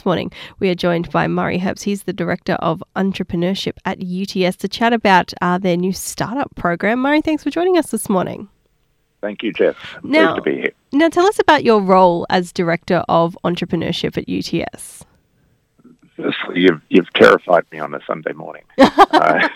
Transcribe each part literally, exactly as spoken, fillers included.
this morning we are joined by Murray Herbst. He's the Director of Entrepreneurship at U T S to chat about uh, their new startup program. Murray, thanks for joining us this morning. Thank you, Jeff. Now, Pleased to be here. Now, tell us about your role as Director of Entrepreneurship at U T S. Firstly, you've, you've terrified me on a Sunday morning. uh,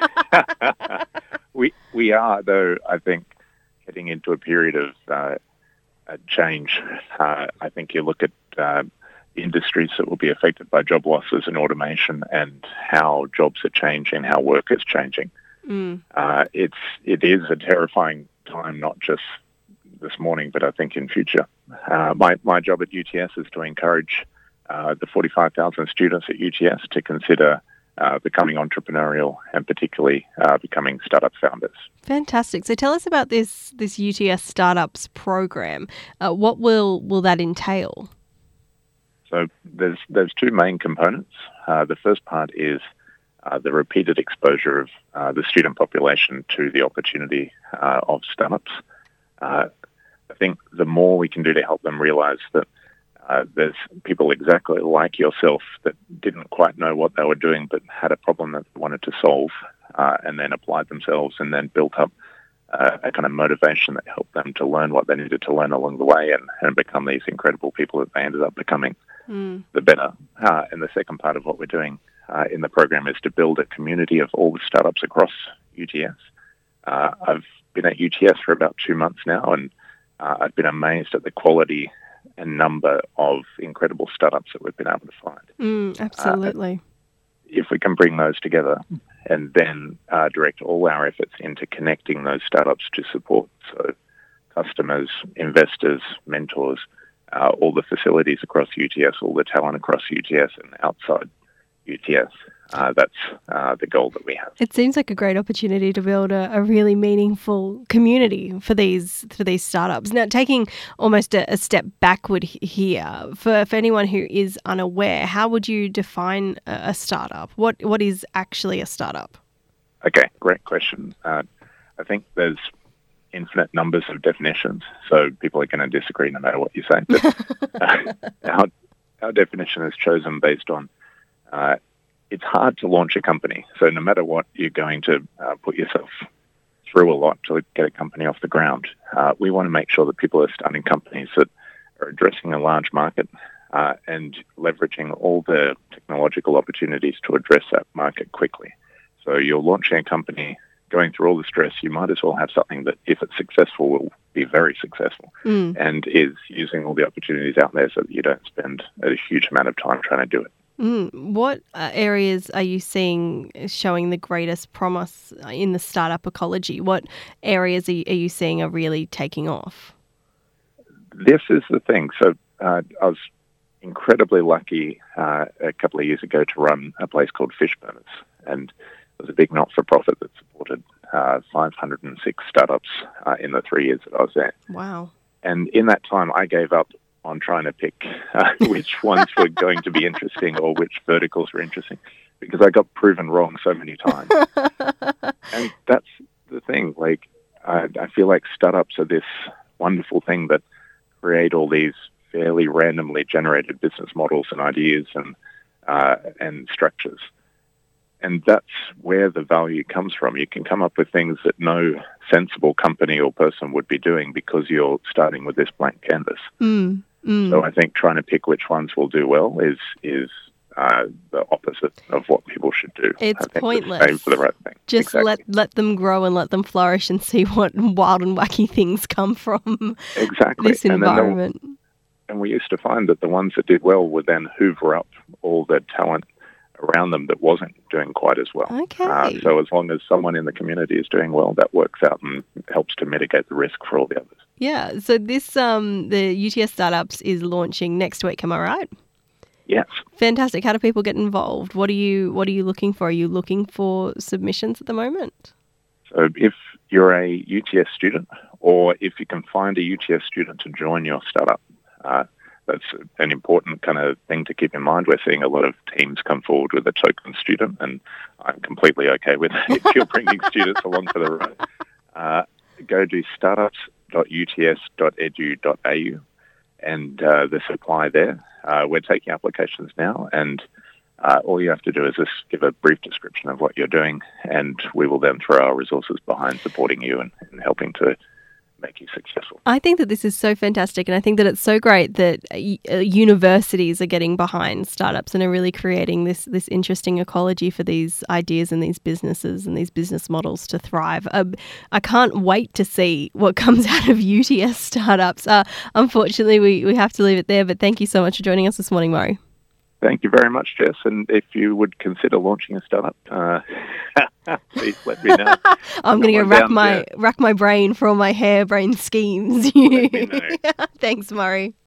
we we are, though, I think, heading into a period of uh, a change. Uh, I think you look at uh, industries that will be affected by job losses and automation and how jobs are changing, how work is changing. Mm. Uh, it's it is a terrifying time, not just this morning, but I think in future. Uh, my, my job at U T S is to encourage uh, the forty-five thousand students at U T S to consider uh, becoming entrepreneurial and particularly uh, becoming startup founders. Fantastic. So tell us about this this U T S Startups program. Uh, what will will that entail? So there's there's two main components. Uh, the first part is uh, the repeated exposure of uh, the student population to the opportunity uh, of startups. Uh, I think the more we can do to help them realize that uh, there's people exactly like yourself that didn't quite know what they were doing but had a problem that they wanted to solve uh, and then applied themselves and then built up uh, a kind of motivation that helped them to learn what they needed to learn along the way and, and become these incredible people that they ended up becoming, mm. the better. Uh, and the second part of what we're doing uh, in the program is to build a community of all the startups across U T S. Uh, I've been at U T S for about two months now, and uh, I've been amazed at the quality and number of incredible startups that we've been able to find. Mm, absolutely. Uh, if we can bring those together and then uh, direct all our efforts into connecting those startups to support, so customers, investors, mentors, uh, all the facilities across U T S, all the talent across U T S and outside U T S. Uh, that's uh, the goal that we have. It seems like a great opportunity to build a, a really meaningful community for these for these startups. Now, taking almost a, a step backward here, for, for anyone who is unaware, how would you define a, a startup? What What is actually a startup? Okay, great question. Uh, I think there's infinite numbers of definitions, so people are going to disagree no matter what you say. But, uh, our, our definition is chosen based on uh, it's hard to launch a company. So no matter what, you're going to uh, put yourself through a lot to get a company off the ground. Uh, we want to make sure that people are starting companies that are addressing a large market uh, and leveraging all the technological opportunities to address that market quickly. So you're launching a company, going through all the stress, you might as well have something that, if it's successful, will be very successful mm. and is using all the opportunities out there so that you don't spend a huge amount of time trying to do it. Mm. What uh, areas are you seeing showing the greatest promise in the startup ecology? What areas are you, are you seeing are really taking off? This is the thing. So uh, I was incredibly lucky uh, a couple of years ago to run a place called Fishburners, and it was a big not-for-profit that supported uh, five hundred six startups uh, in the three years that I was there. Wow. And in that time, I gave up on trying to pick uh, which ones were going to be interesting or which verticals were interesting, because I got proven wrong so many times. And that's the thing. Like, I, I feel like startups are this wonderful thing that create all these fairly randomly generated business models and ideas and uh, and structures. And that's where the value comes from. You can come up with things that no sensible company or person would be doing because you're starting with this blank canvas. Mm. Mm. So I think trying to pick which ones will do well is is uh, the opposite of what people should do. It's I think pointless. Aim for the right thing. Just exactly. let let them grow and let them flourish and see what wild and wacky things come from exactly. this environment. And, and we used to find that the ones that did well would then hoover up all the talent around them that wasn't doing quite as well. Okay. Uh, so as long as someone in the community is doing well, that works out and helps to mitigate the risk for all the others. Yeah. So this, um, the U T S Startups is launching next week. Am I right? Yes. Fantastic. How do people get involved? What are you What are you looking for? Are you looking for submissions at the moment? So if you're a U T S student, or if you can find a U T S student to join your startup, uh, that's an important kind of thing to keep in mind. We're seeing a lot of teams come forward with a token student, and I'm completely okay with that if you're bringing students along for the ride. Uh, go to startups dot u t s dot e d u dot a u, and uh, there's supply there. uh, we're taking applications now, and uh, all you have to do is just give a brief description of what you're doing, and we will then throw our resources behind supporting you and, and helping to make you successful. I think that this is so fantastic, and I think that it's so great that uh, universities are getting behind startups and are really creating this this interesting ecology for these ideas and these businesses and these business models to thrive. Uh, I can't wait to see what comes out of U T S startups. Uh, unfortunately, we, we have to leave it there, but thank you so much for joining us this morning, Murray. Thank you very much, Jess. And if you would consider launching a startup, uh, please let me know. I'm going to go rack my, rack my brain for all my hairbrain schemes. Let me know. Thanks, Murray.